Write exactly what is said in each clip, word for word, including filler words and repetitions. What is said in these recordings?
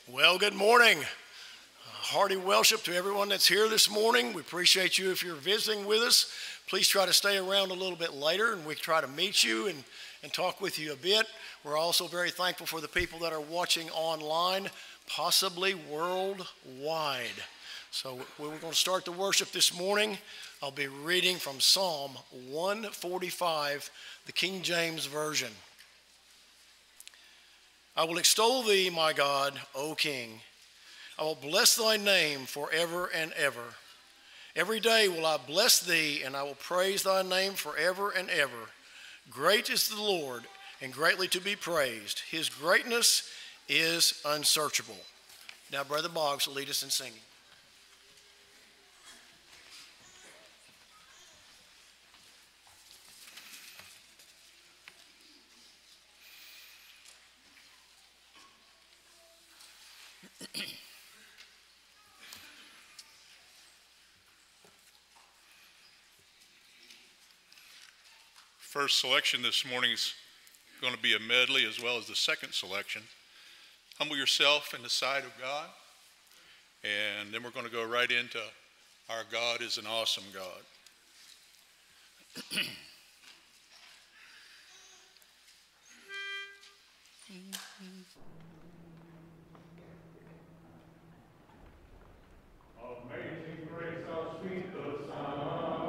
Well, good morning. Uh, hearty worship to everyone that's here this morning. We appreciate you if you're visiting with us. Please try to stay around a little bit later and we can try to meet you and, and talk with you a bit. We're also very thankful for the people that are watching online, possibly worldwide. So we're going to start the worship this morning. I'll be reading from Psalm one forty-five, the King James Version. I will extol thee, my God, O King. I will bless thy name forever and ever. Every day will I bless thee, and I will praise thy name forever and ever. Great is the Lord, and greatly to be praised. His greatness is unsearchable. Now, Brother Boggs will lead us in singing. First selection this morning is going to be a medley as well as the second selection. Humble yourself in the sight of God, and then we're going to go right into Our God is an Awesome God. Amazing grace, how sweet the sound.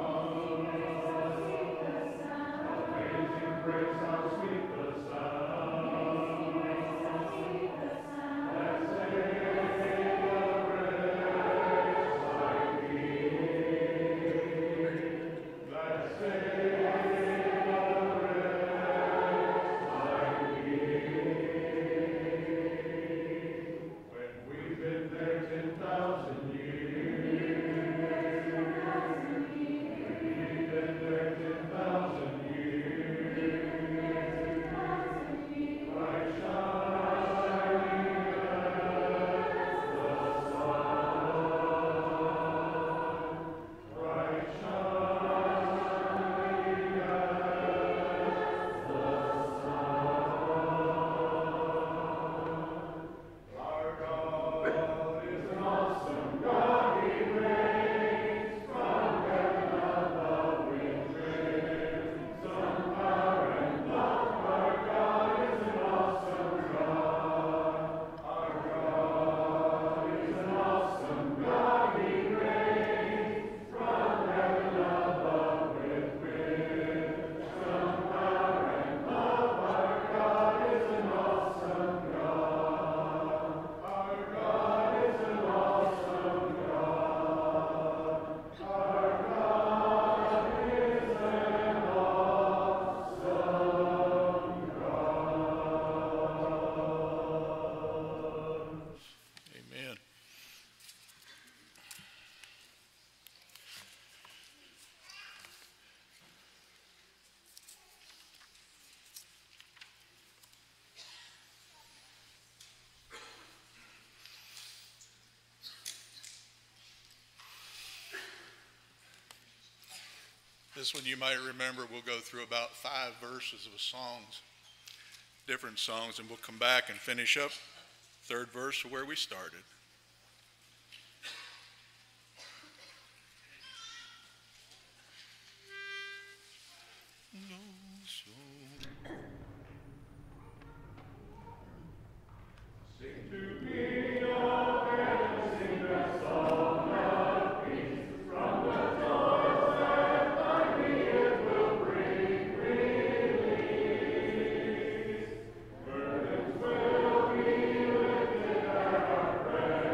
This one you might remember, we'll go through about five verses of songs, different songs, and we'll come back and finish up third verse where we started. Burdens will be lifted at our prayer.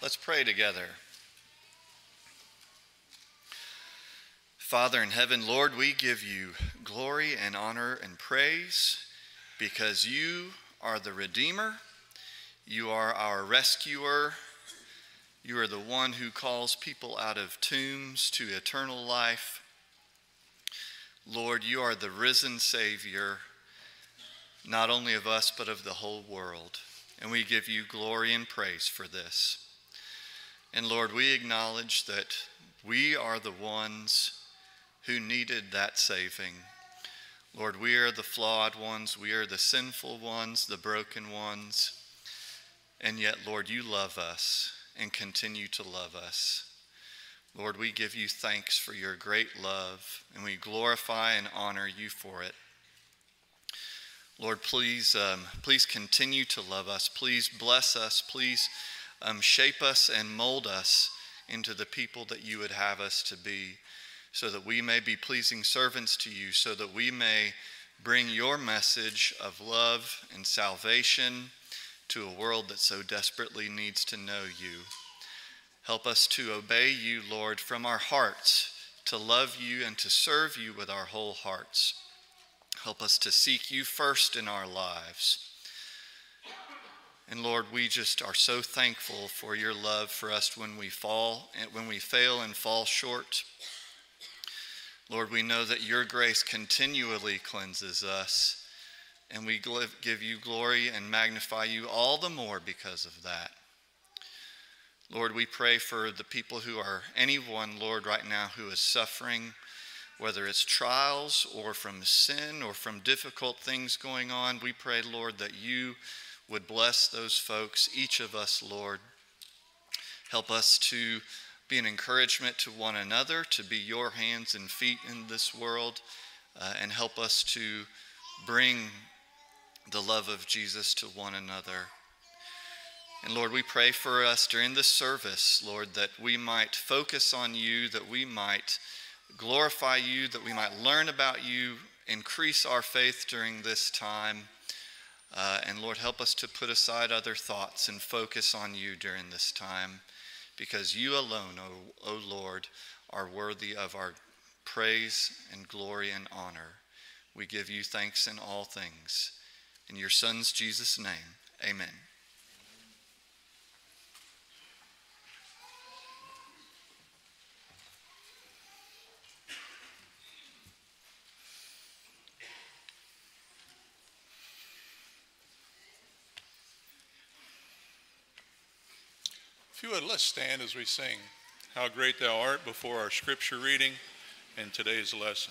Let's pray together. Father in heaven, Lord, we give you glory and honor and praise because you are the Redeemer. You are our rescuer. You are the one who calls people out of tombs to eternal life. Lord, you are the risen Savior, not only of us, but of the whole world. And we give you glory and praise for this. And Lord, we acknowledge that we are the ones who needed that saving. Lord, we are the flawed ones. We are the sinful ones, the broken ones. And yet, Lord, you love us and continue to love us. Lord, we give you thanks for your great love, and we glorify and honor you for it. Lord, please, um, please continue to love us. Please bless us. Please um, shape us and mold us into the people that you would have us to be, so that we may be pleasing servants to you, so that we may bring your message of love and salvation to a world that so desperately needs to know you. Help us to obey you, Lord, from our hearts, to love you and to serve you with our whole hearts. Help us to seek you first in our lives. And Lord, we just are so thankful for your love for us when we fall, and when we fail and fall short. Lord, we know that your grace continually cleanses us, and we give you glory and magnify you all the more because of that. Lord, we pray for the people who are, anyone, Lord, right now who is suffering, whether it's trials or from sin or from difficult things going on. We pray, Lord, that you would bless those folks, each of us, Lord. Help us to be an encouragement to one another, to be your hands and feet in this world, uh, and help us to bring the love of Jesus to one another. And Lord, we pray for us during this service, Lord, that we might focus on you, that we might glorify you, that we might learn about you, increase our faith during this time. Uh, and Lord, help us to put aside other thoughts and focus on you during this time, because you alone, O, o Lord, are worthy of our praise and glory and honor. We give you thanks in all things. In your Son's Jesus' name, amen. If you would, let's stand as we sing How Great Thou Art before our scripture reading and today's lesson.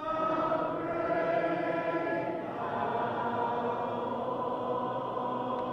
How great thou art.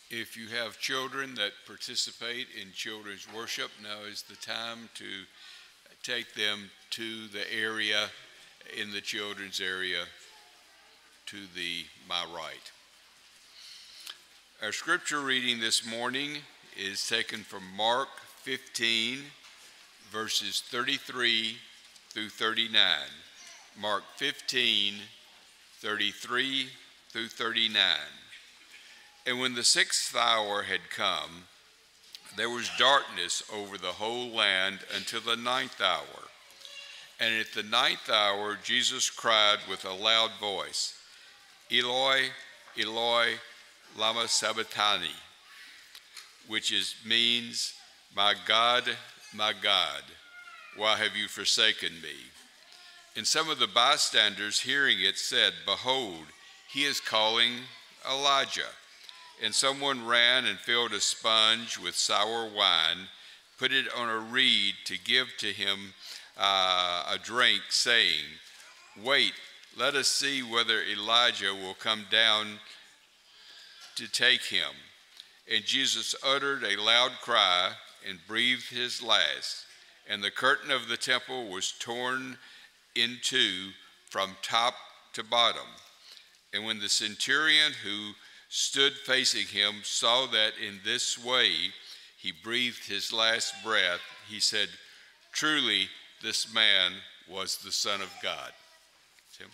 If you have children that participate in children's worship, now is the time to take them to the area, in the children's area, to the my right. Our scripture reading this morning is taken from Mark fifteen, verses thirty-three through thirty-nine. Mark fifteen, thirty-three through thirty-nine. And when the sixth hour had come, there was darkness over the whole land until the ninth hour. And at the ninth hour, Jesus cried with a loud voice, Eloi, Eloi, lama sabachthani, which is, means, my God, my God, why have you forsaken me? And some of the bystanders hearing it said, behold, he is calling Elijah. And someone ran and filled a sponge with sour wine, put it on a reed to give to him uh, a drink, saying, wait, let us see whether Elijah will come down to take him. And Jesus uttered a loud cry and breathed his last. And the curtain of the temple was torn in two from top to bottom. And when the centurion who stood facing him saw that in this way he breathed his last breath, he said, truly this man was the Son of God. Tim?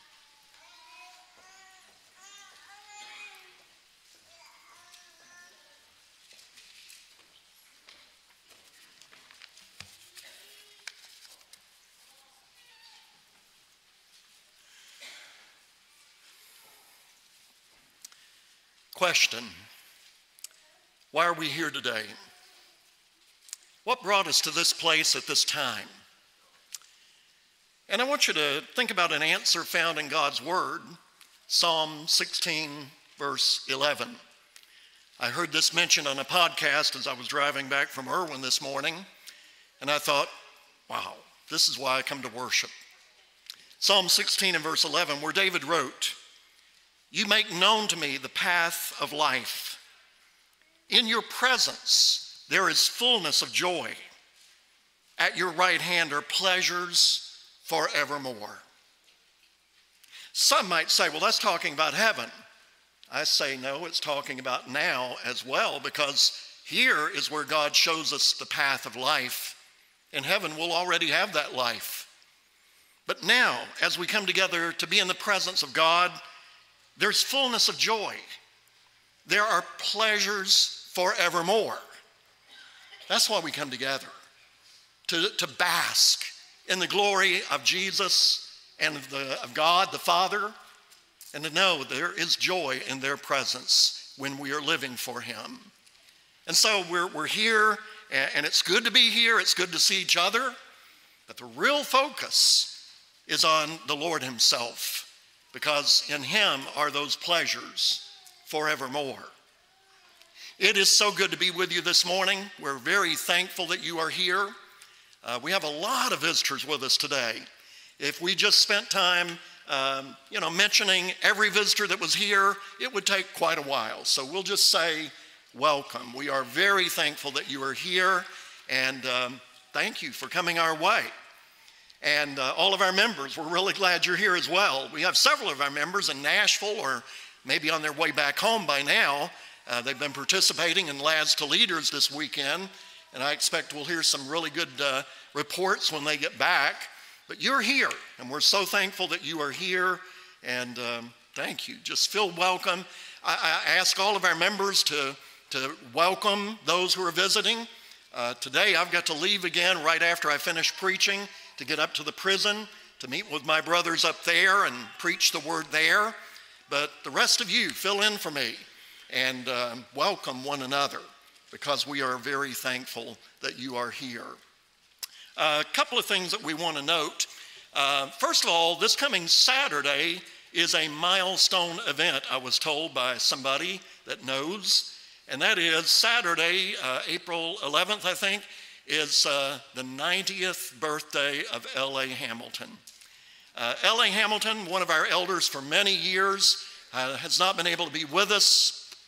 Question, why are we here today? What brought us to this place at this time? And I want you to think about an answer found in God's Word, Psalm sixteen, verse eleven. I heard this mentioned on a podcast as I was driving back from Irwin this morning, and I thought, wow, this is why I come to worship. Psalm sixteen and verse eleven, where David wrote, you make known to me the path of life. In your presence there is fullness of joy. At your right hand are pleasures forevermore. Some might say, well, that's talking about heaven. I say, no, it's talking about now as well, because here is where God shows us the path of life. In heaven, we'll already have that life. But now, as we come together to be in the presence of God, there's fullness of joy. There are pleasures forevermore. That's why we come together, to, to bask in the glory of Jesus and of, the, of God the Father, and to know there is joy in their presence when we are living for him. And so we're, we're here, and it's good to be here. It's good to see each other. But the real focus is on the Lord himself, because in him are those pleasures forevermore. It is so good to be with you this morning. We're very thankful that you are here. Uh, we have a lot of visitors with us today. If we just spent time, um, you know, mentioning every visitor that was here, it would take quite a while. So we'll just say welcome. We are very thankful that you are here, and um, thank you for coming our way. And uh, all of our members, we're really glad you're here as well. We have several of our members in Nashville, or maybe on their way back home by now. Uh, they've been participating in Lads to Leaders this weekend, and I expect we'll hear some really good uh, reports when they get back. But you're here, and we're so thankful that you are here, and um, thank you. Just feel welcome. I, I ask all of our members to, to welcome those who are visiting. Uh, today I've got to leave again right after I finish preaching to get up to the prison to meet with my brothers up there and preach the word there. But the rest of you, fill in for me and uh, welcome one another, because we are very thankful that you are here. Uh, a couple of things that we want to note. Uh, first of all, this coming Saturday is a milestone event, I was told by somebody that knows, and that is Saturday, uh, April eleventh, I think, is uh, the ninetieth birthday of L A Hamilton. Uh, L A Hamilton, one of our elders for many years, uh, has not been able to be with us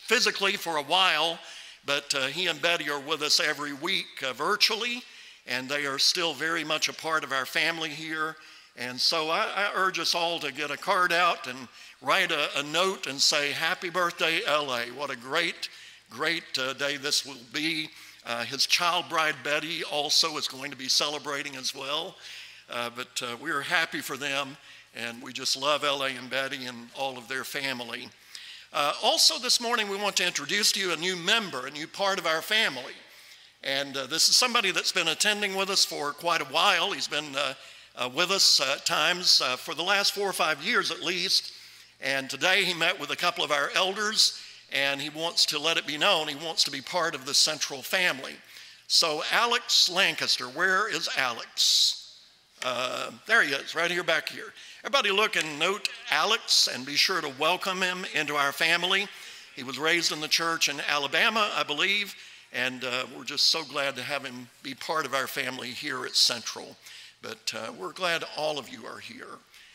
physically for a while, but uh, he and Betty are with us every week uh, virtually, and they are still very much a part of our family here. And so I, I urge us all to get a card out and write a, a note and say, happy birthday, L A. What a great, great uh, day this will be. Uh, his child bride, Betty, also is going to be celebrating as well. Uh, but uh, we are happy for them, and we just love L A and Betty and all of their family. Uh, also this morning, we want to introduce to you a new member, a new part of our family. And uh, this is somebody that's been attending with us for quite a while. He's been uh, uh, with us at times uh, for the last four or five years at least. And today he met with a couple of our elders, and he wants to let it be known he wants to be part of the Central family. So Alex Lancaster, where is Alex? Uh, there he is, right here back here. Everybody look and note Alex and be sure to welcome him into our family. He was raised in the church in Alabama, I believe, and uh, we're just so glad to have him be part of our family here at Central. But uh, we're glad all of you are here.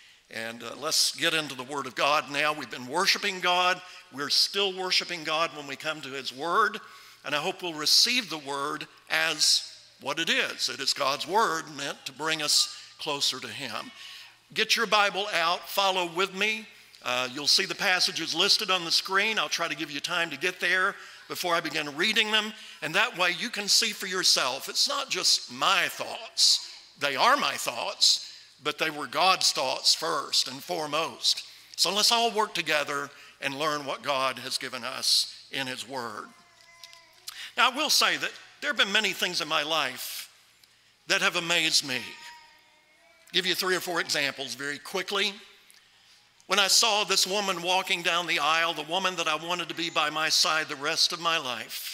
And uh, let's get into the Word of God now. We've been worshiping God. We're still worshiping God when we come to His Word. And I hope we'll receive the Word as what it is. It is God's Word meant to bring us closer to Him. Get your Bible out. Follow with me. Uh, you'll see the passages listed on the screen. I'll try to give you time to get there before I begin reading them. And that way you can see for yourself. It's not just my thoughts. They are my thoughts, but they were God's thoughts first and foremost. So let's all work together and learn what God has given us in His Word. Now, I will say that there have been many things in my life that have amazed me. I'll give you three or four examples very quickly. When I saw this woman walking down the aisle, the woman that I wanted to be by my side the rest of my life,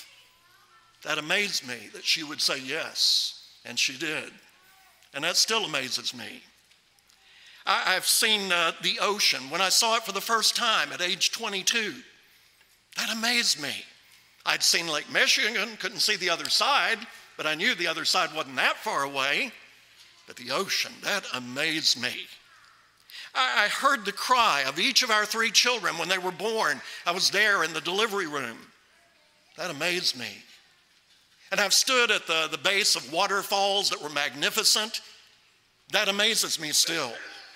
that amazed me that she would say yes, and she did. And that still amazes me. I, I've seen uh, the ocean. When I saw it for the first time at age twenty-two, that amazed me. I'd seen Lake Michigan, couldn't see the other side, but I knew the other side wasn't that far away. But the ocean, that amazed me. I, I heard the cry of each of our three children when they were born. I was there in the delivery room. That amazed me. And I've stood at the, the base of waterfalls that were magnificent. That amazes me still.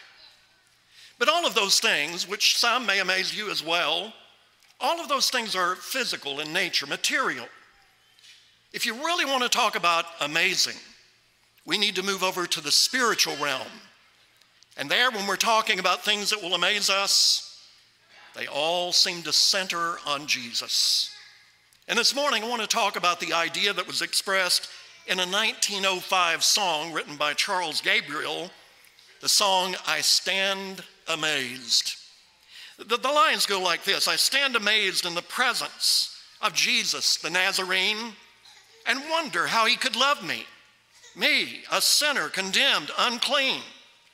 But all of those things, which some may amaze you as well, all of those things are physical in nature, material. If you really want to talk about amazing, we need to move over to the spiritual realm. And there, when we're talking about things that will amaze us, they all seem to center on Jesus. And this morning, I want to talk about the idea that was expressed in a nineteen oh five song written by Charles Gabriel, the song, I Stand Amazed. The, the lines go like this: I stand amazed in the presence of Jesus, the Nazarene, and wonder how he could love me, me, a sinner condemned, unclean.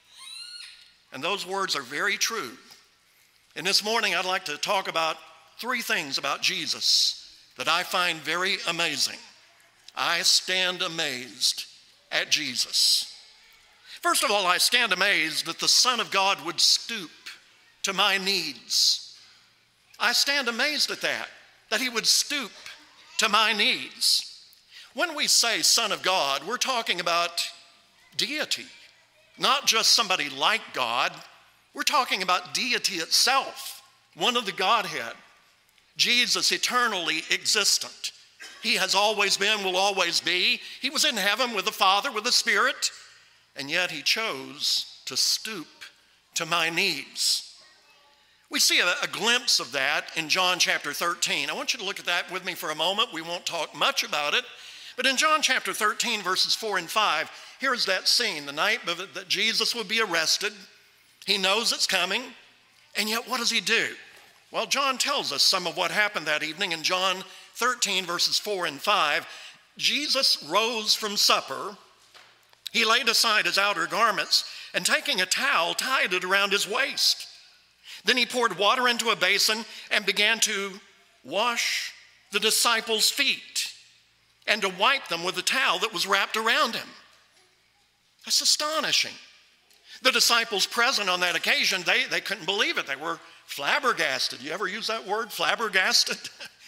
And those words are very true. And this morning, I'd like to talk about three things about Jesus that I find very amazing. I stand amazed at Jesus. First of all, I stand amazed that the Son of God would stoop to my needs. I stand amazed at that, that he would stoop to my needs. When we say Son of God, we're talking about deity, not just somebody like God. We're talking about deity itself, one of the Godhead. Jesus, eternally existent. He has always been, will always be. He was in heaven with the Father, with the Spirit, and yet he chose to stoop to my needs. We see a, a glimpse of that in John chapter thirteen. I want you to look at that with me for a moment. We won't talk much about it. But in John chapter thirteen, verses four and five, here's that scene, the night that Jesus would be arrested. He knows it's coming, and yet what does he do? Well, John tells us some of what happened that evening in John thirteen, verses four and five. Jesus rose from supper. He laid aside his outer garments, and taking a towel, tied it around his waist. Then he poured water into a basin and began to wash the disciples' feet and to wipe them with the towel that was wrapped around him. That's astonishing. The disciples present on that occasion, they, they couldn't believe it. They were flabbergasted. You ever use that word, flabbergasted?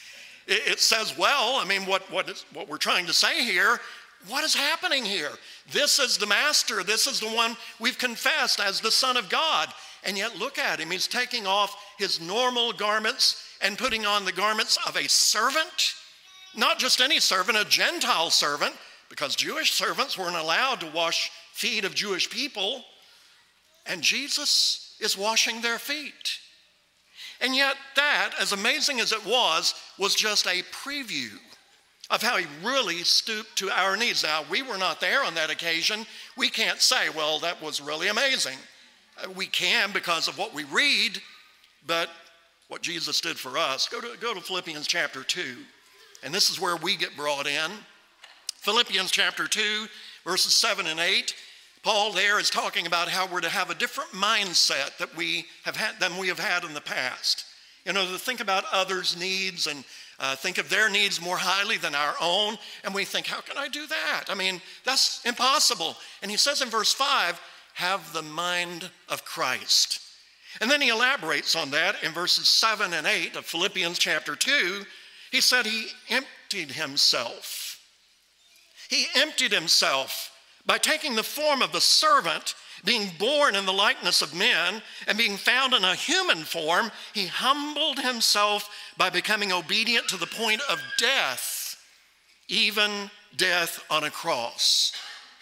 it, it says, well, I mean, what, what, is, what we're trying to say here, what is happening here? This is the master. This is the one we've confessed as the Son of God. And yet look at him. He's taking off his normal garments and putting on the garments of a servant. Not just any servant, a Gentile servant, because Jewish servants weren't allowed to wash feet of Jewish people. And Jesus is washing their feet. And yet that, as amazing as it was, was just a preview of how he really stooped to our needs. Now, we were not there on that occasion. We can't say, well, that was really amazing. Uh, we can because of what we read, but what Jesus did for us. Go to, go to Philippians chapter two, and this is where we get brought in. Philippians chapter two, verses seven and eight. Paul there is talking about how we're to have a different mindset that we have had than we have had in the past. You know, to think about others' needs and uh, think of their needs more highly than our own. And we think, how can I do that? I mean, that's impossible. And he says in verse five, have the mind of Christ. And then he elaborates on that in verses seven and eight of Philippians chapter two. He said he emptied himself. He emptied himself by taking the form of the servant, being born in the likeness of men, and being found in a human form, he humbled himself by becoming obedient to the point of death, even death on a cross.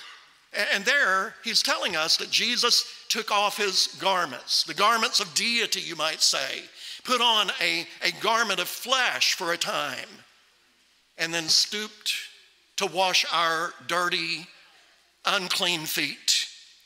And there he's telling us that Jesus took off his garments, the garments of deity, you might say, put on a, a garment of flesh for a time, and then stooped to wash our dirty, unclean feet.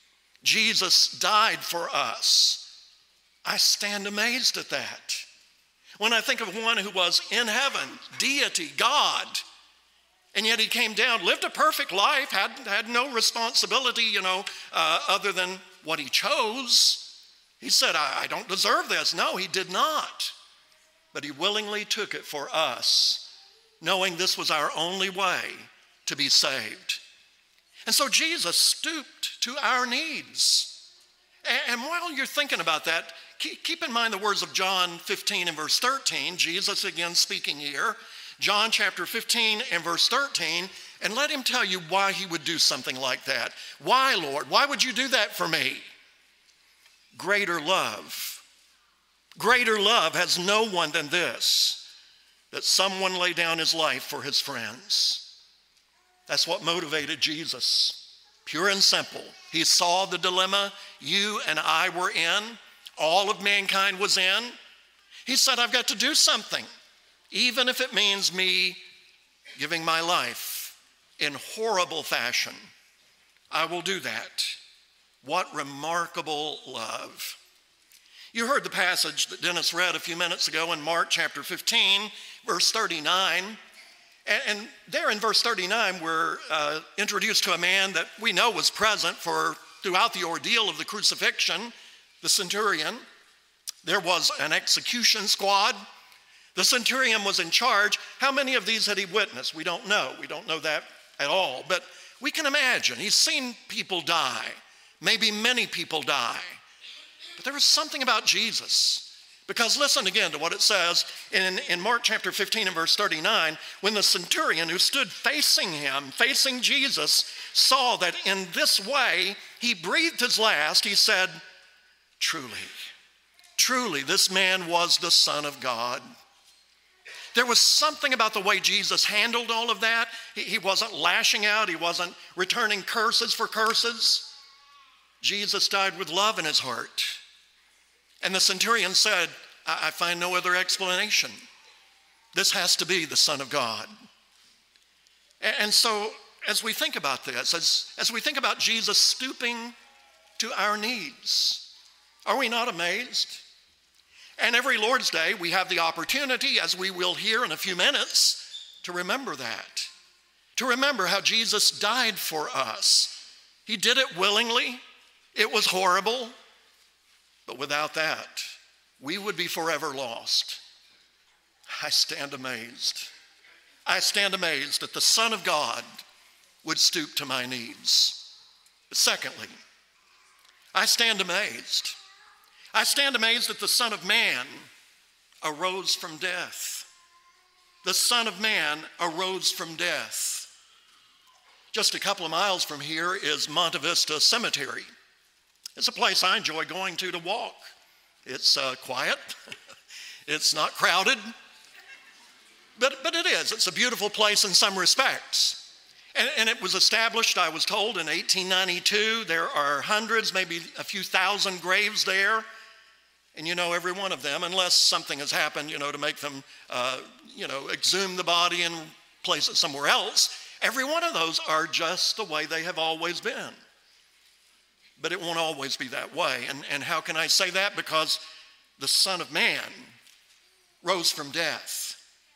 Jesus died for us. I stand amazed at that. When I think of one who was in heaven, deity, God, and yet he came down, lived a perfect life, had, had no responsibility, you know, uh, other than what he chose. He said, I, I don't deserve this. No, he did not. But he willingly took it for us, knowing this was our only way to be saved. And so Jesus stooped to our needs. And while you're thinking about that, keep in mind the words of John fifteen and verse thirteen. Jesus again speaking here. John chapter fifteen and verse thirteen. And let him tell you why he would do something like that. Why, Lord? Why would you do that for me? Greater love. Greater love has no one than this, that someone lay down his life for his friends. That's what motivated Jesus, pure and simple. He saw the dilemma you and I were in, all of mankind was in. He said, I've got to do something, even if it means me giving my life in horrible fashion. I will do that. What remarkable love. You heard the passage that Dennis read a few minutes ago in Mark chapter fifteen, verse thirty-nine. And there in verse thirty-nine, we're uh, introduced to a man that we know was present for throughout the ordeal of the crucifixion, the centurion. There was an execution squad. The centurion was in charge. How many of these had he witnessed? We don't know. We don't know that at all. But we can imagine. He's seen people die. Maybe many people die. But there was something about Jesus. Because listen again to what it says in, in Mark chapter fifteen and verse thirty-nine, when the centurion who stood facing him, facing Jesus, saw that in this way he breathed his last, he said, truly, truly this man was the Son of God. There was something about the way Jesus handled all of that. He, he wasn't lashing out. He wasn't returning curses for curses. Jesus died with love in his heart. And the centurion said, I, I find no other explanation. This has to be the Son of God. And, and so as we think about this, as, as we think about Jesus stooping to our needs, are we not amazed? And every Lord's Day, we have the opportunity, as we will hear in a few minutes, to remember that. To remember how Jesus died for us. He did it willingly. It was horrible. But without that, we would be forever lost. I stand amazed. I stand amazed that the Son of God would stoop to my needs. But secondly, I stand amazed. I stand amazed that the Son of Man arose from death. the Son of Man arose from death. Just a couple of miles from here is Monte Vista Cemetery. It's a place I enjoy going to to walk. It's uh, quiet. It's not crowded. But, but it is. It's a beautiful place in some respects. And, and it was established, I was told, in eighteen ninety-two. There are hundreds, maybe a few thousand graves there. And you know every one of them, unless something has happened, you know, to make them, uh, you know, exhume the body and place it somewhere else. Every one of those are just the way they have always been. But it won't always be that way. And, and how can I say that? Because the Son of Man rose from death.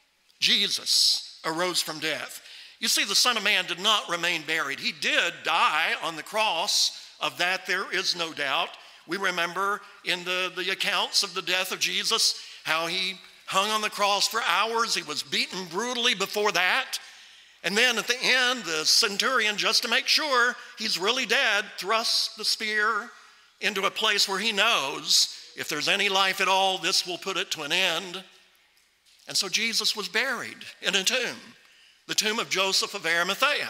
Jesus arose from death. You see, the Son of Man did not remain buried. He did die on the cross. Of that there is no doubt. We remember in the, the accounts of the death of Jesus how he hung on the cross for hours. He was beaten brutally before that. And then at the end, the centurion, just to make sure he's really dead, thrusts the spear into a place where he knows if there's any life at all, this will put it to an end. And so Jesus was buried in a tomb, the tomb of Joseph of Arimathea.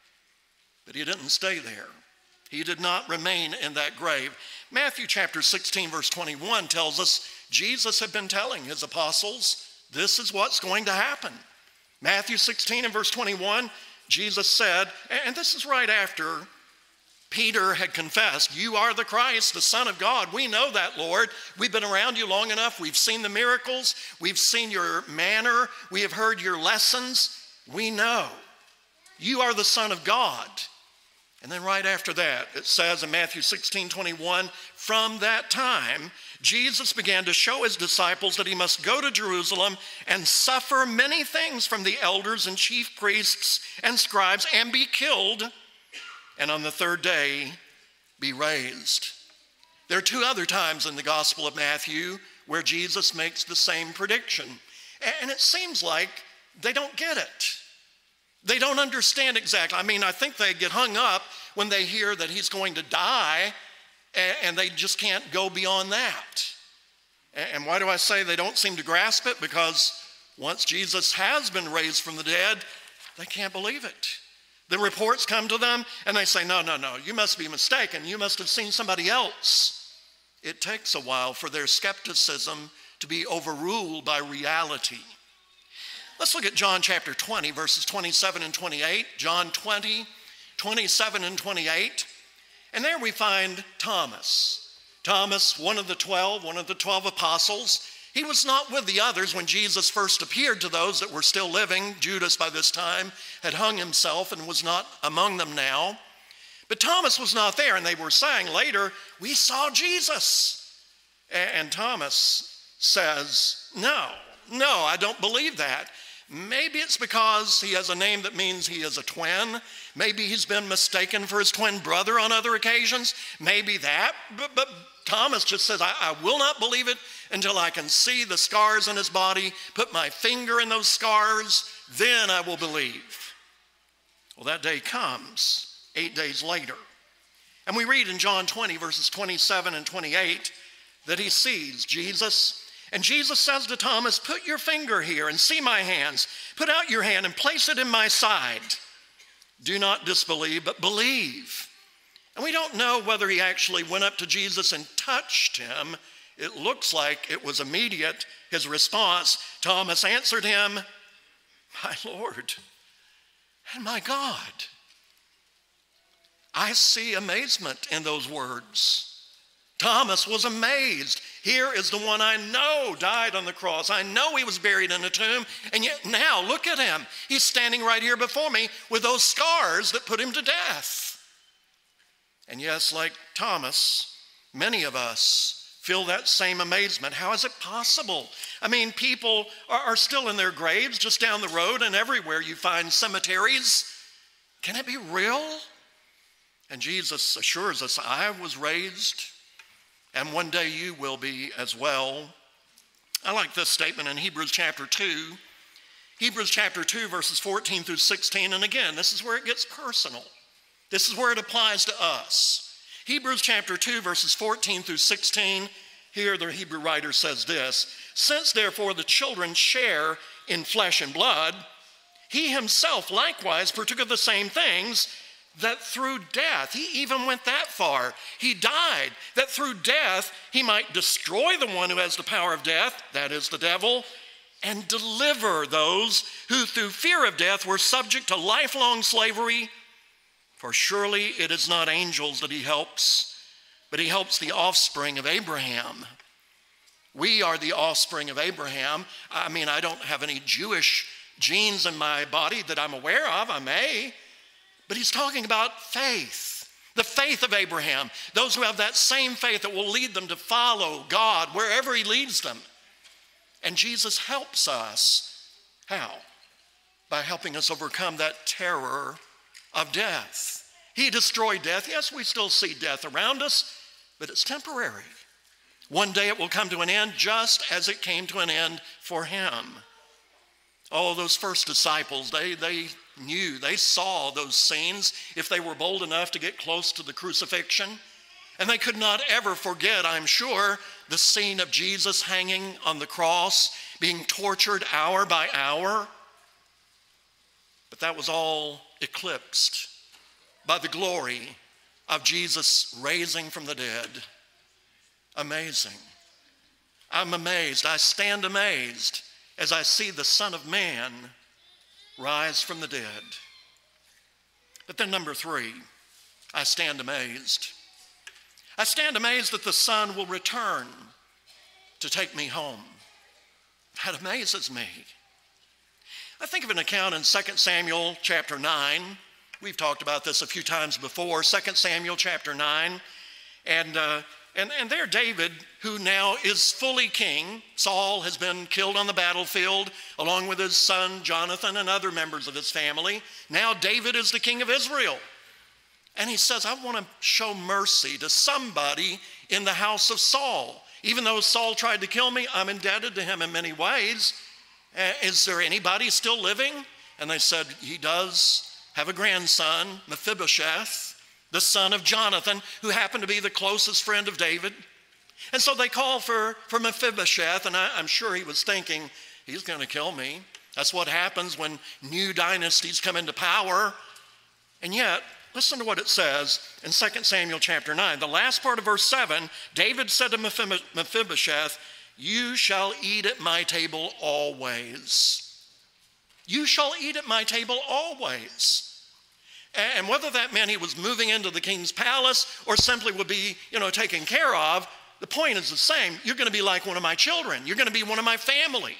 But he didn't stay there. He did not remain in that grave. Matthew chapter sixteen, verse twenty-one tells us Jesus had been telling his apostles, this is what's going to happen. Matthew sixteen and verse twenty-one, Jesus said, and this is right after Peter had confessed, you are the Christ, the Son of God. We know that, Lord. We've been around you long enough. We've seen the miracles. We've seen your manner. We have heard your lessons. We know you are the Son of God. And then right after that, it says in Matthew sixteen, twenty-one, from that time, Jesus began to show his disciples that he must go to Jerusalem and suffer many things from the elders and chief priests and scribes and be killed, and on the third day be raised. There are two other times in the Gospel of Matthew where Jesus makes the same prediction. And it seems like they don't get it. They don't understand exactly. I mean, I think they get hung up when they hear that he's going to die, and they just can't go beyond that. And why do I say they don't seem to grasp it? Because once Jesus has been raised from the dead, they can't believe it. The reports come to them, and they say, no, no, no, you must be mistaken. You must have seen somebody else. It takes a while for their skepticism to be overruled by reality. Let's look at John chapter twenty, verses twenty-seven and twenty-eight. John twenty, twenty-seven and twenty-eight. And there we find Thomas. Thomas, one of the twelve, one of the twelve apostles. He was not with the others when Jesus first appeared to those that were still living. Judas, by this time, had hung himself and was not among them now. But Thomas was not there, and they were saying later, we saw Jesus. And Thomas says, no, no, I don't believe that. Maybe it's because he has a name that means he is a twin. Maybe he's been mistaken for his twin brother on other occasions. Maybe that. But, but Thomas just says, I, I will not believe it until I can see the scars in his body, put my finger in those scars, then I will believe. Well, that day comes eight days later. And we read in John twenty, verses twenty-seven and twenty-eight, that he sees Jesus. And Jesus says to Thomas, put your finger here and see my hands. Put out your hand and place it in my side. Do not disbelieve, but believe. And we don't know whether he actually went up to Jesus and touched him. It looks like it was immediate, his response. Thomas answered him, my Lord and my God. I see amazement in those words. Thomas was amazed. Here is the one I know died on the cross. I know he was buried in a tomb, and yet now look at him. He's standing right here before me with those scars that put him to death. And yes, like Thomas, many of us feel that same amazement. How is it possible? I mean, people are, are still in their graves just down the road, and everywhere you find cemeteries. Can it be real? And Jesus assures us, I was raised, and one day you will be as well. I like this statement in Hebrews chapter two. Hebrews chapter two, verses fourteen through sixteen. And again, this is where it gets personal. This is where it applies to us. Hebrews chapter two, verses fourteen through sixteen. Here the Hebrew writer says this. Since therefore the children share in flesh and blood, he himself likewise partook of the same things, that through death, he even went that far. He died, that through death he might destroy the one who has the power of death, that is the devil, and deliver those who through fear of death were subject to lifelong slavery. For surely it is not angels that he helps, but he helps the offspring of Abraham. We are the offspring of Abraham. I mean, I don't have any Jewish genes in my body that I'm aware of. I may. But he's talking about faith, the faith of Abraham, those who have that same faith that will lead them to follow God wherever he leads them. And Jesus helps us. How? By helping us overcome that terror of death. He destroyed death. Yes, we still see death around us, but it's temporary. One day it will come to an end just as it came to an end for him. Oh, those first disciples, they, they knew, they saw those scenes if they were bold enough to get close to the crucifixion. And they could not ever forget, I'm sure, the scene of Jesus hanging on the cross, being tortured hour by hour. But that was all eclipsed by the glory of Jesus raising from the dead. Amazing. I'm amazed. I stand amazed as I see the Son of Man rise from the dead. But then number three, I stand amazed. I stand amazed that the Son will return to take me home. That amazes me. I think of an account in Second Samuel chapter nine. We've talked about this a few times before. Second Samuel chapter nine. And, uh, and, and there David, who now is fully king, Saul has been killed on the battlefield along with his son Jonathan and other members of his family. Now David is the king of Israel. And he says, I want to show mercy to somebody in the house of Saul. Even though Saul tried to kill me, I'm indebted to him in many ways. Uh, is there anybody still living? And they said, he does have a grandson, Mephibosheth, the son of Jonathan, who happened to be the closest friend of David. And so they call for, for Mephibosheth, and I, I'm sure he was thinking, he's going to kill me. That's what happens when new dynasties come into power. And yet, listen to what it says in Second Samuel chapter nine. The last part of verse seven, David said to Mephibosheth, you shall eat at my table always. You shall eat at my table always. And whether that meant he was moving into the king's palace or simply would be, you know, taken care of, the point is the same. You're going to be like one of my children. You're going to be one of my family.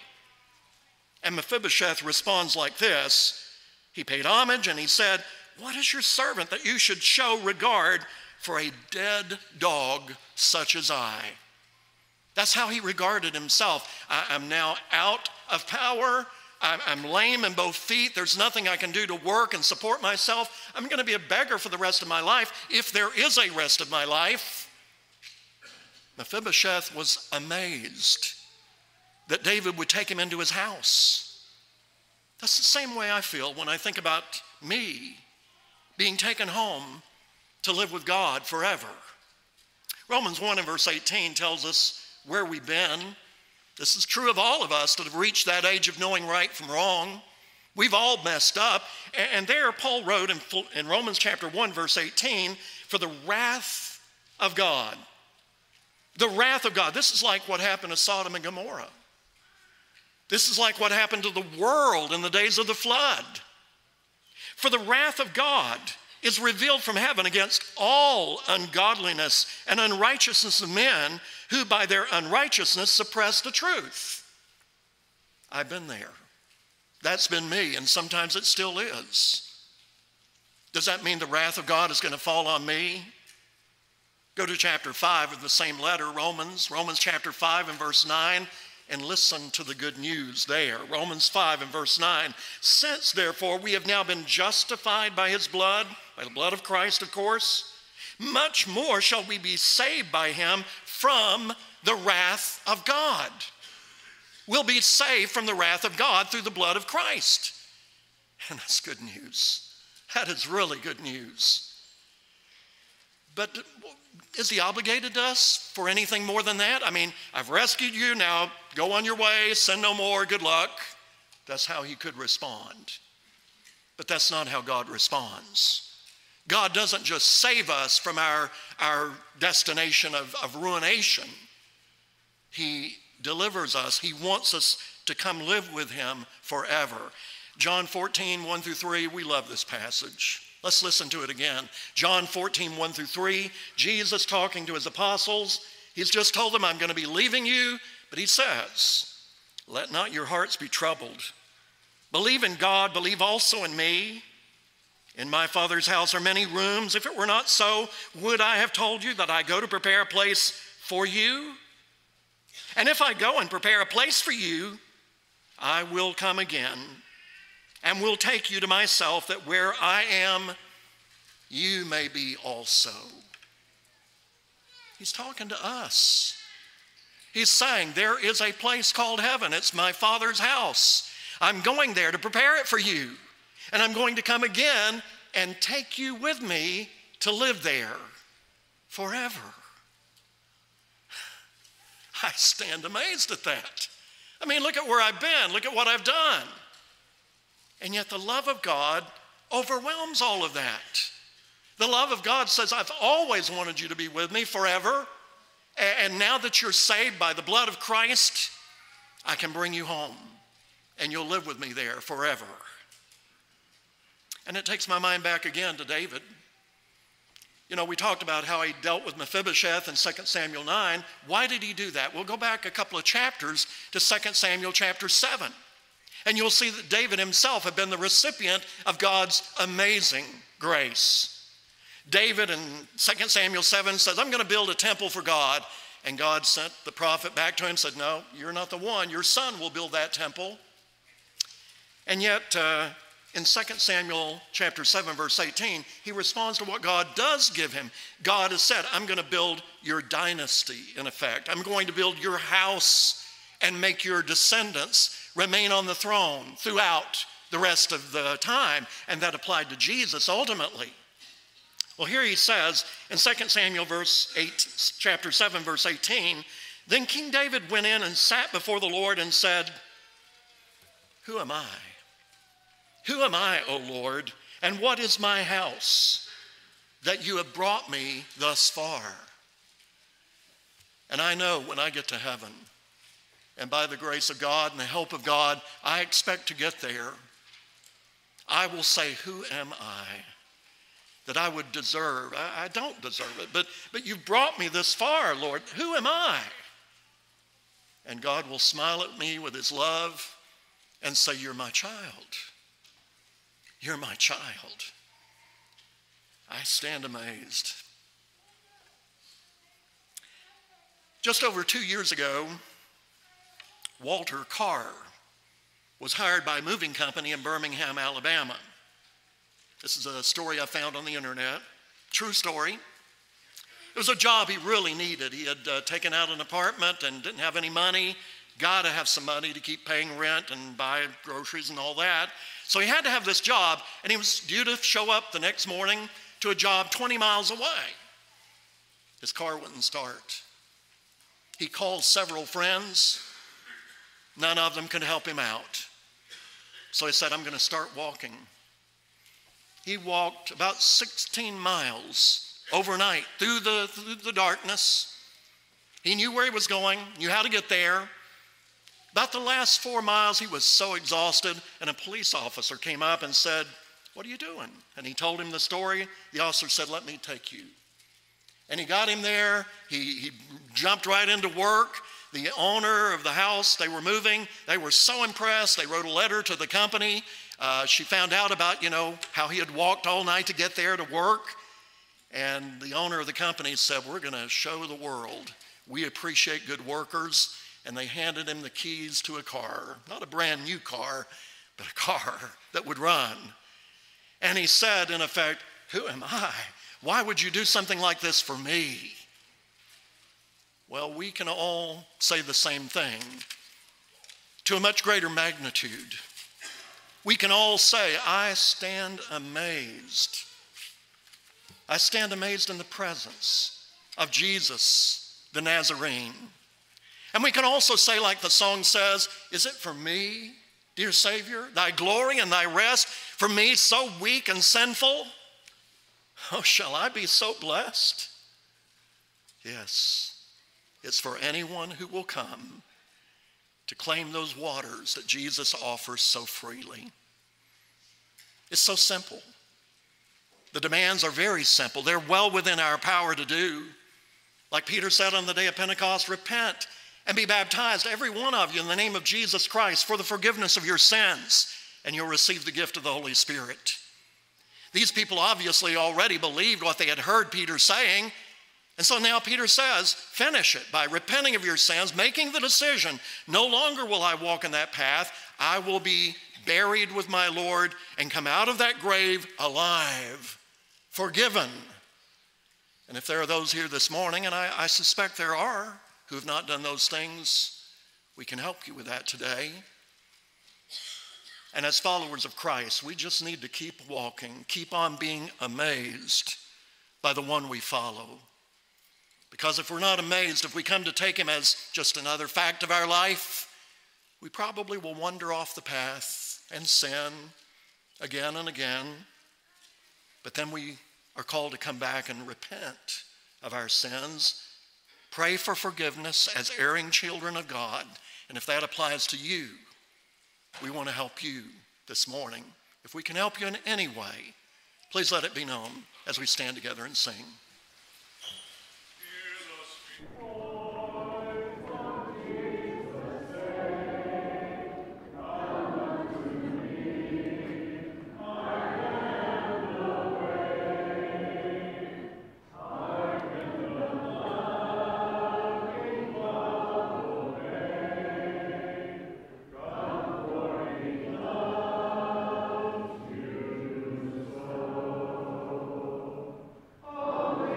And Mephibosheth responds like this. He paid homage and he said, what is your servant that you should show regard for a dead dog such as I? That's how he regarded himself. I, I'm now out of power. I'm, I'm lame in both feet. There's nothing I can do to work and support myself. I'm going to be a beggar for the rest of my life, if there is a rest of my life. Mephibosheth was amazed that David would take him into his house. That's the same way I feel when I think about me being taken home to live with God forever. Romans one and verse eighteen tells us where we've been. This is true of all of us that have reached that age of knowing right from wrong. We've all messed up. And there Paul wrote in, in Romans chapter one, verse eighteen, for the wrath of God. The wrath of God. This is like what happened to Sodom and Gomorrah. This is like what happened to the world in the days of the flood. For the wrath of God is revealed from heaven against all ungodliness and unrighteousness of men who by their unrighteousness suppress the truth. I've been there. That's been me, and sometimes it still is. Does that mean the wrath of God is going to fall on me? Go to chapter five of the same letter, Romans, Romans chapter five and verse nine, and listen to the good news there. Romans five and verse nine, since therefore we have now been justified by his blood, by the blood of Christ, of course, much more shall we be saved by him from the wrath of God. We'll be saved from the wrath of God through the blood of Christ. And that's good news. That is really good news. But is he obligated to us for anything more than that? I mean, I've rescued you, now go on your way, sin no more, good luck. That's how he could respond. But that's not how God responds. God doesn't just save us from our, our destination of, of ruination. He delivers us. He wants us to come live with him forever. John fourteen, one through three, we love this passage. Let's listen to it again. John fourteen, one through three, Jesus talking to his apostles. He's just told them, I'm going to be leaving you, but he says, let not your hearts be troubled. Believe in God, believe also in me. In my Father's house are many rooms. If it were not so, would I have told you that I go to prepare a place for you? And if I go and prepare a place for you, I will come again and will take you to myself, that where I am, you may be also. He's talking to us. He's saying, there is a place called heaven. It's my Father's house. I'm going there to prepare it for you. And I'm going to come again and take you with me to live there forever. I stand amazed at that. I mean, look at where I've been. Look at what I've done. And yet the love of God overwhelms all of that. The love of God says, I've always wanted you to be with me forever. And now that you're saved by the blood of Christ, I can bring you home. And you'll live with me there forever. And it takes my mind back again to David. You know, we talked about how he dealt with Mephibosheth in Second Samuel nine. Why did he do that? We'll go back a couple of chapters to Second Samuel chapter seven. And you'll see that David himself had been the recipient of God's amazing grace. David in Second Samuel seven says, I'm going to build a temple for God. And God sent the prophet back to him and said, no, you're not the one. Your son will build that temple. And yet, uh, in Second Samuel chapter seven, verse eighteen, he responds to what God does give him. God has said, I'm going to build your dynasty, in effect. I'm going to build your house and make your descendants remain on the throne throughout the rest of the time. And that applied to Jesus ultimately. Well, here he says in Second Samuel verse eight, chapter seven, verse eighteen, then King David went in and sat before the Lord and said, who am I? Who am I, O Lord, and what is my house that you have brought me thus far? And I know when I get to heaven, and by the grace of God and the help of God, I expect to get there, I will say, who am I that I would deserve? I, I don't deserve it, but, but you've brought me this far, Lord. Who am I? And God will smile at me with his love and say, you're my child. You're my child. I stand amazed. Just over two years ago, Walter Carr was hired by a moving company in Birmingham, Alabama. This is a story I found on the internet. True story. It was a job he really needed. He had uh, taken out an apartment and didn't have any money. Got to have some money to keep paying rent and buy groceries and all that. So he had to have this job, and he was due to show up the next morning to a job twenty miles away. His car wouldn't start. He called several friends. None of them could help him out. So he said, I'm going to start walking. He walked about sixteen miles overnight through the, through the darkness. He knew where he was going, knew how to get there. About the last four miles, he was so exhausted, and a police officer came up and said, what are you doing? And he told him the story. The officer said, let me take you. And he got him there. He, he jumped right into work. The owner of the house, they were moving. They were so impressed. They wrote a letter to the company. Uh, she found out about, you know, how he had walked all night to get there to work. And the owner of the company said, we're going to show the world we appreciate good workers. And they handed him the keys to a car, not a brand new car, but a car that would run. And he said, in effect, who am I? Why would you do something like this for me? Well, we can all say the same thing to a much greater magnitude. We can all say, I stand amazed. I stand amazed in the presence of Jesus, the Nazarene. And we can also say, like the song says, is it for me dear Savior, thy glory and thy rest for me so weak and sinful? Oh, shall I be so blessed? Yes, it's for anyone who will come to claim those waters that Jesus offers so freely. It's so simple. The demands are very simple. They're well within our power to do. Like Peter said on the day of Pentecost, repent and be baptized, every one of you, in the name of Jesus Christ for the forgiveness of your sins, and you'll receive the gift of the Holy Spirit. These people obviously already believed what they had heard Peter saying, and so now Peter says, finish it by repenting of your sins, making the decision, no longer will I walk in that path, I will be buried with my Lord and come out of that grave alive, forgiven. And if there are those here this morning, and I, I suspect there are, who have not done those things, we can help you with that today. And as followers of Christ, we just need to keep walking, keep on being amazed by the one we follow. Because if we're not amazed, if we come to take him as just another fact of our life, we probably will wander off the path and sin again and again. But then we are called to come back and repent of our sins, pray for forgiveness as erring children of God. And if that applies to you, we want to help you this morning. If we can help you in any way, please let it be known as we stand together and sing. Amen.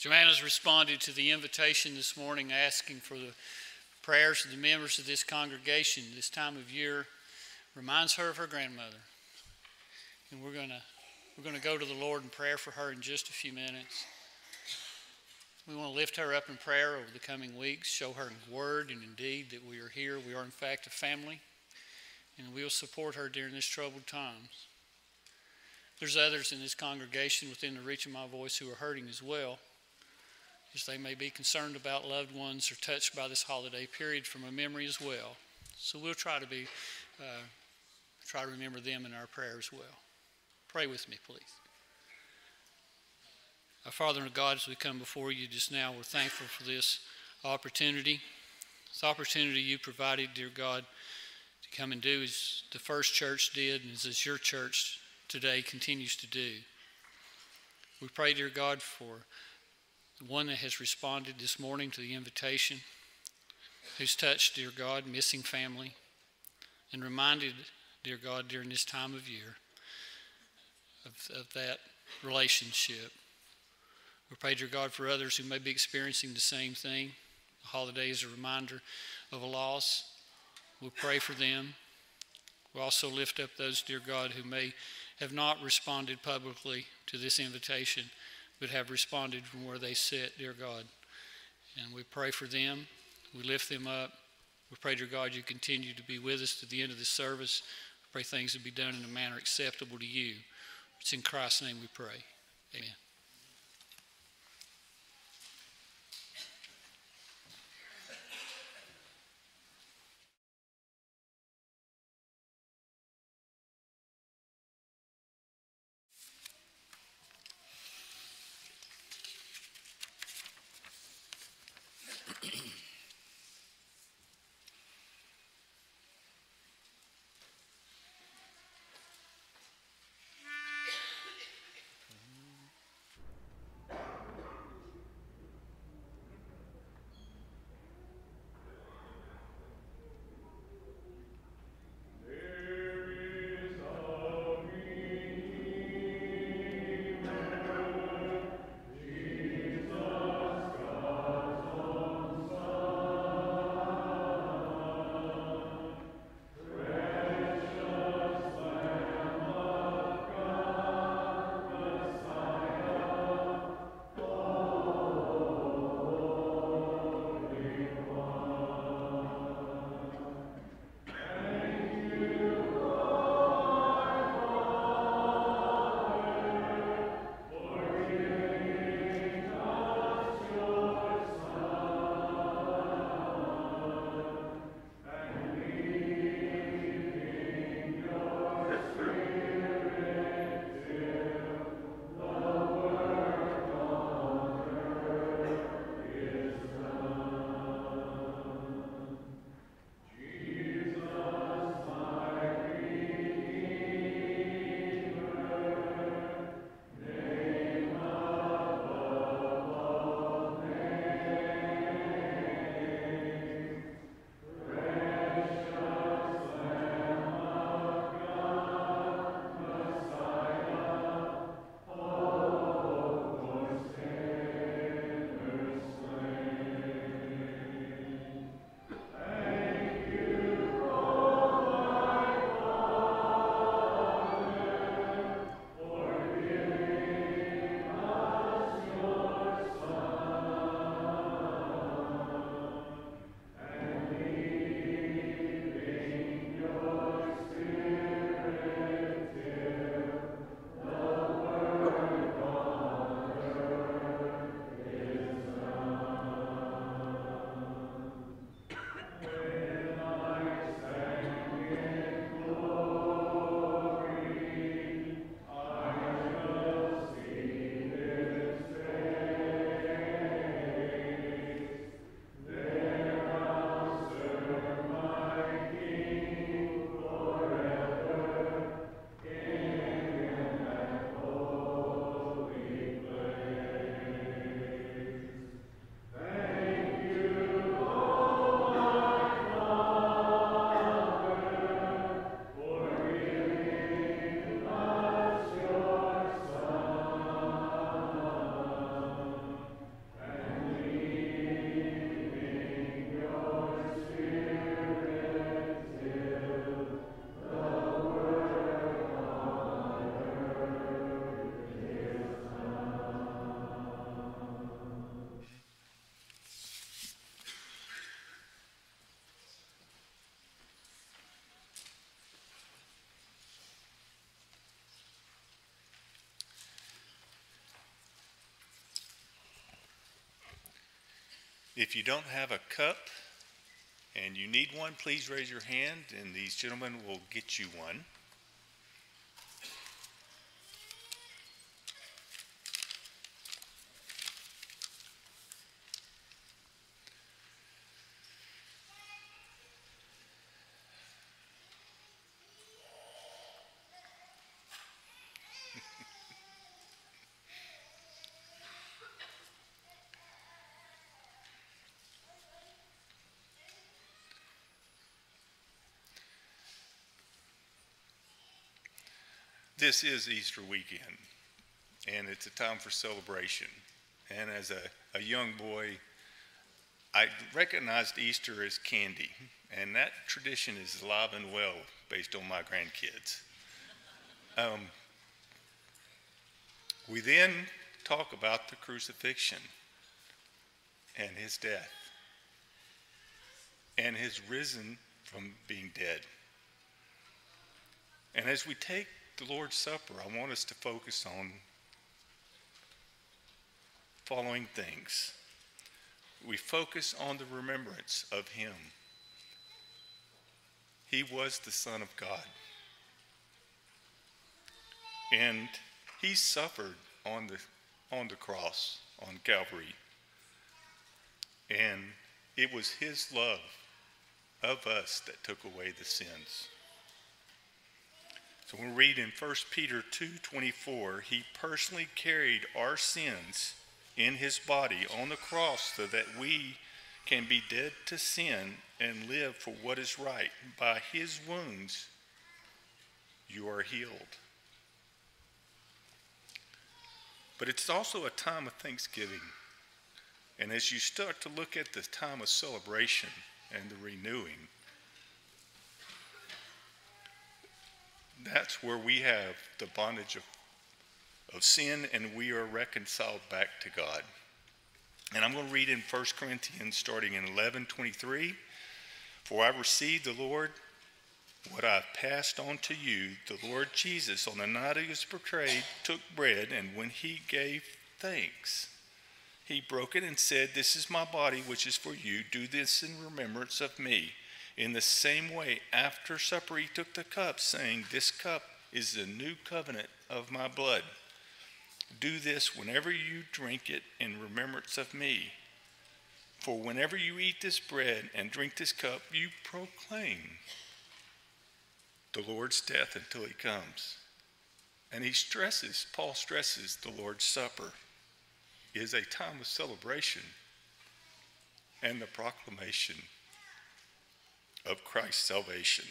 Joanna's responded to the invitation this morning asking for the prayers of the members of this congregation this time of year. Reminds her of her grandmother. And we're going to we're going to go to the Lord in prayer for her in just a few minutes. We want to lift her up in prayer over the coming weeks, show her in word and in deed that we are here. We are in fact a family, and we will support her during this troubled times. There's others in this congregation within the reach of my voice who are hurting as well, as they may be concerned about loved ones or touched by this holiday period from a memory as well. So we'll try to be, uh, try to remember them in our prayer as well. Pray with me, please. Our Father and God, as we come before you just now, we're thankful for this opportunity. This opportunity you provided, dear God, to come and do as the first church did and as your church today continues to do. We pray, dear God, for the one that has responded this morning to the invitation, who's touched, dear God, missing family, and reminded, dear God, during this time of year of, of that relationship. We pray, dear God, for others who may be experiencing the same thing. The holiday is a reminder of a loss. We pray for them. We also lift up those, dear God, who may have not responded publicly to this invitation, but have responded from where they sit, dear God. And we pray for them. We lift them up. We pray, dear God, you continue to be with us to the end of this service. We pray things will be done in a manner acceptable to you. It's in Christ's name we pray. Amen. If you don't have a cup and you need one, please raise your hand and these gentlemen will get you one. This is Easter weekend, and it's a time for celebration. And as a, a young boy, I recognized Easter as candy, and that tradition is alive and well based on my grandkids. Um, we then talk about the crucifixion and his death and his risen from being dead. And as we take the Lord's Supper, I want us to focus on following things. We focus on the remembrance of him. He was the Son of God. And he suffered on the, on the cross, on Calvary. And it was his love of us that took away the sins. So we read in First Peter two twenty-four, he personally carried our sins in his body on the cross so that we can be dead to sin and live for what is right. By his wounds, you are healed. But it's also a time of thanksgiving. And as you start to look at the time of celebration and the renewing, that's where we have the bondage of, of sin, and we are reconciled back to God. And I'm going to read in First Corinthians starting in eleven twenty-three. For I received the Lord what I have passed on to you. The Lord Jesus, on the night he was betrayed, took bread, and when he gave thanks, he broke it and said, "This is my body, which is for you. Do this in remembrance of me." In the same way, after supper, he took the cup, saying, "This cup is the new covenant of my blood. Do this whenever you drink it in remembrance of me. For whenever you eat this bread and drink this cup, you proclaim the Lord's death until he comes." And he stresses, Paul stresses, the Lord's Supper is a time of celebration and the proclamation of Christ's salvation.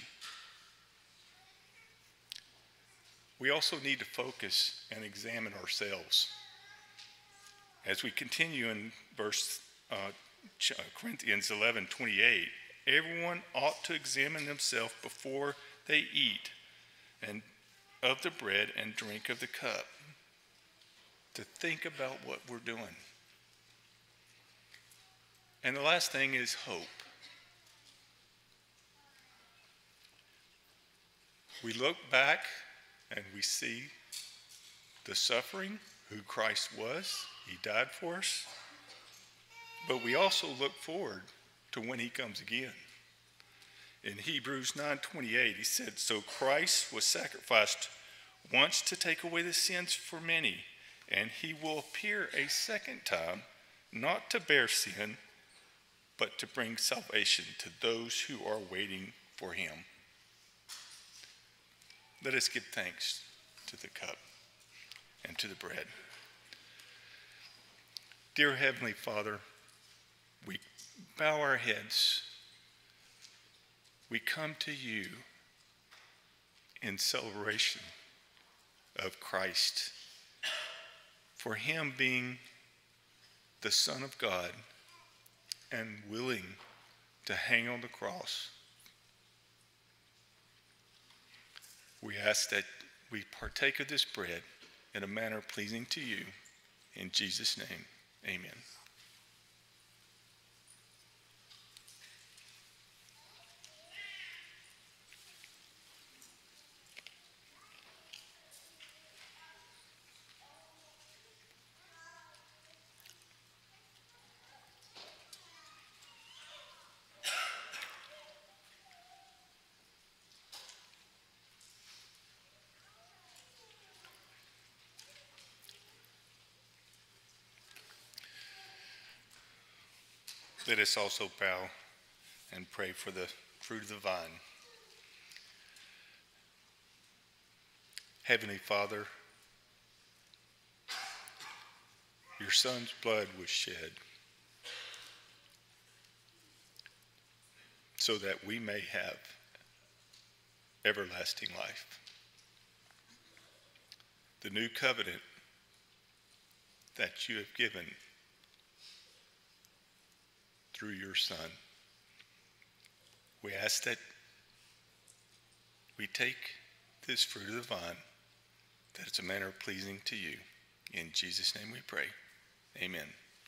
We also need to focus and examine ourselves. As we continue in verse uh, Corinthians eleven twenty-eight, everyone ought to examine themselves before they eat and of the bread and drink of the cup, to think about what we're doing. And the last thing is hope. We look back and we see the suffering, who Christ was. He died for us. But we also look forward to when he comes again. In Hebrews nine twenty-eight, he said, "So Christ was sacrificed once to take away the sins for many, and he will appear a second time, not to bear sin, but to bring salvation to those who are waiting for him." Let us give thanks to the cup and to the bread. Dear Heavenly Father, we bow our heads. We come to you in celebration of Christ, for him being the Son of God and willing to hang on the cross. We ask that we partake of this bread in a manner pleasing to you. In Jesus' name, amen. Let us also bow and pray for the fruit of the vine. Heavenly Father, your Son's blood was shed so that we may have everlasting life. The new covenant that you have given through your Son. We ask that we take this fruit of the vine, that it's a manner pleasing to you. In Jesus' name we pray. Amen.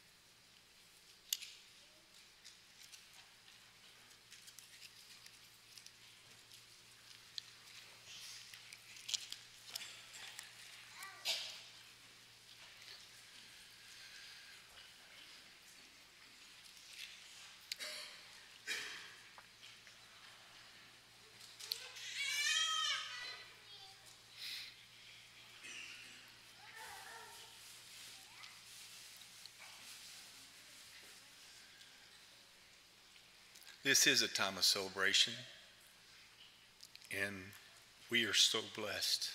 This is a time of celebration, and we are so blessed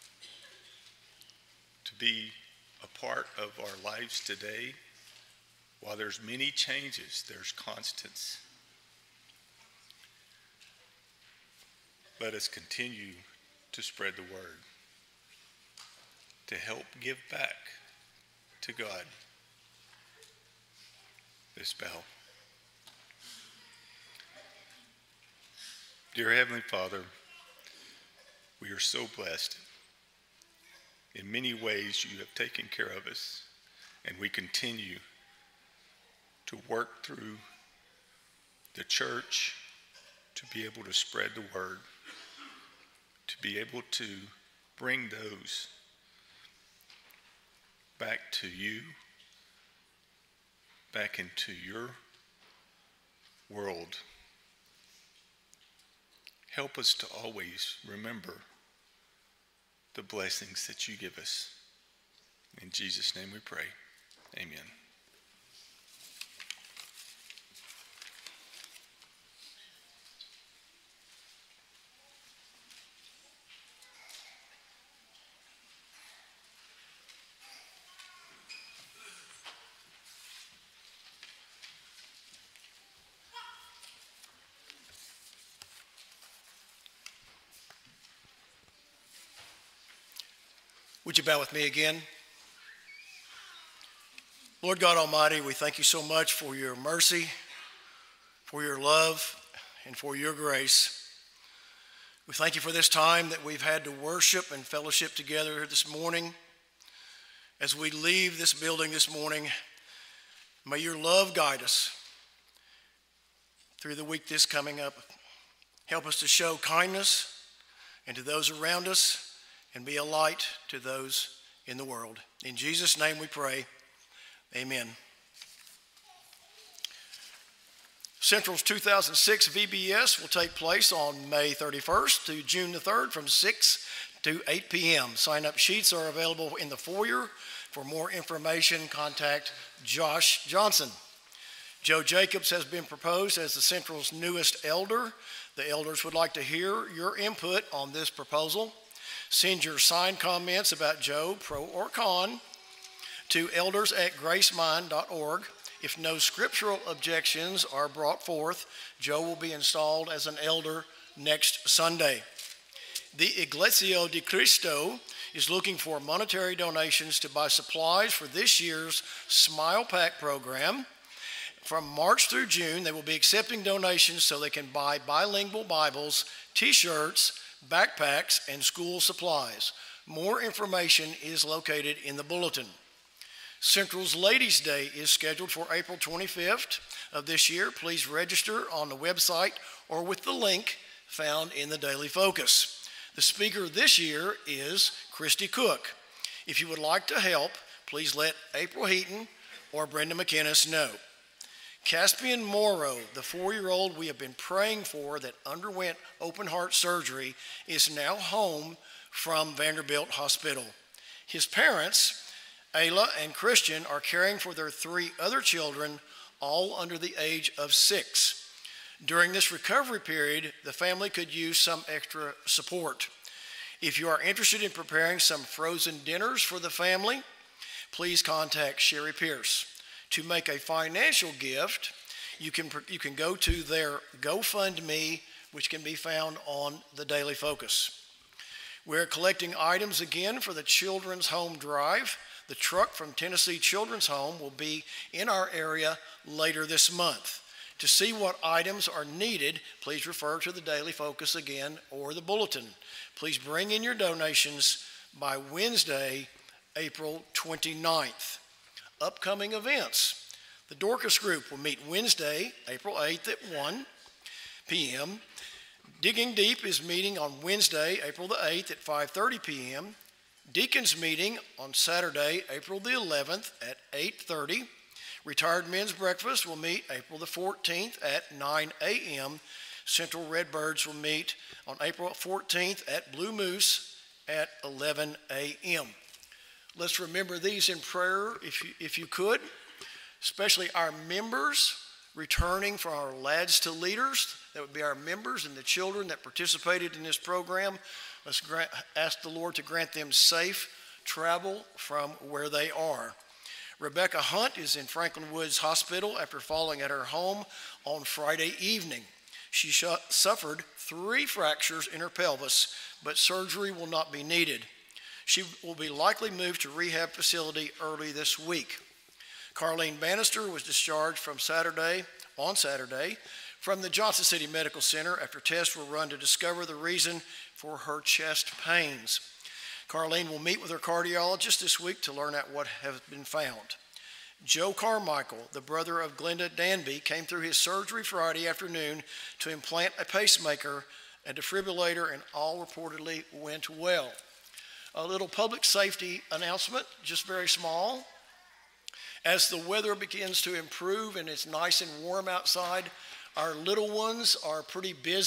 to be a part of our lives today. While there's many changes, there's constants. Let us continue to spread the word, to help give back to God. This bell. Dear Heavenly Father, we are so blessed. In many ways you have taken care of us, and we continue to work through the church to be able to spread the word, to be able to bring those back to you, back into your world. Help us to always remember the blessings that you give us. In Jesus' name we pray. Amen. Would you bow with me again? Lord God Almighty, we thank you so much for your mercy, for your love, and for your grace. We thank you for this time that we've had to worship and fellowship together this morning. As we leave this building this morning, may your love guide us through the week this coming up. Help us to show kindness and to those around us, and be a light to those in the world. In Jesus' name we pray, amen. Central's two thousand six V B S will take place on May thirty-first to June the third from six to eight p.m. Sign-up sheets are available in the foyer. For more information, contact Josh Johnson. Joe Jacobs has been proposed as the Central's newest elder. The elders would like to hear your input on this proposal. Send your signed comments about Joe, pro or con, to elders at gracemind dot org. If no scriptural objections are brought forth, Joe will be installed as an elder next Sunday. The Iglesia de Cristo is looking for monetary donations to buy supplies for this year's Smile Pack program. From March through June, they will be accepting donations so they can buy bilingual Bibles, t-shirts, backpacks, and school supplies. More information is located in the bulletin. Central's Ladies' Day is scheduled for April twenty-fifth of this year. Please register on the website or with the link found in the Daily Focus. The speaker this year is Christy Cook. If you would like to help, please let April Heaton or Brenda McInnes know. Caspian Morrow, the four-year-old we have been praying for that underwent open heart surgery, is now home from Vanderbilt Hospital. His parents, Ayla and Christian, are caring for their three other children all under the age of six. During this recovery period, the family could use some extra support. If you are interested in preparing some frozen dinners for the family, please contact Sherry Pierce. To make a financial gift, you can, you can go to their GoFundMe, which can be found on the Daily Focus. We're collecting items again for the Children's Home Drive. The truck from Tennessee Children's Home will be in our area later this month. To see what items are needed, please refer to the Daily Focus again or the bulletin. Please bring in your donations by Wednesday, April twenty-ninth. Upcoming events. The Dorcas Group will meet Wednesday, April eighth at one p m Digging Deep is meeting on Wednesday, April the eighth at five thirty p m Deacons meeting on Saturday, April the eleventh at eight thirty. Retired Men's Breakfast will meet April the fourteenth at nine a m Central Redbirds will meet on April fourteenth at Blue Moose at eleven a m Let's remember these in prayer if you, if you could, especially our members returning from our Lads to Leaders. That would be our members and the children that participated in this program. Let's grant, ask the Lord to grant them safe travel from where they are. Rebecca Hunt is in Franklin Woods Hospital after falling at her home on Friday evening. She sh- suffered three fractures in her pelvis, but surgery will not be needed. She will be likely moved to rehab facility early this week. Carlene Bannister was discharged from Saturday, on Saturday from the Johnson City Medical Center after tests were run to discover the reason for her chest pains. Carlene will meet with her cardiologist this week to learn out what has been found. Joe Carmichael, the brother of Glenda Danby, came through his surgery Friday afternoon to implant a pacemaker, a defibrillator, and all reportedly went well. A little public safety announcement, just very small. As the weather begins to improve and it's nice and warm outside, our little ones are pretty busy.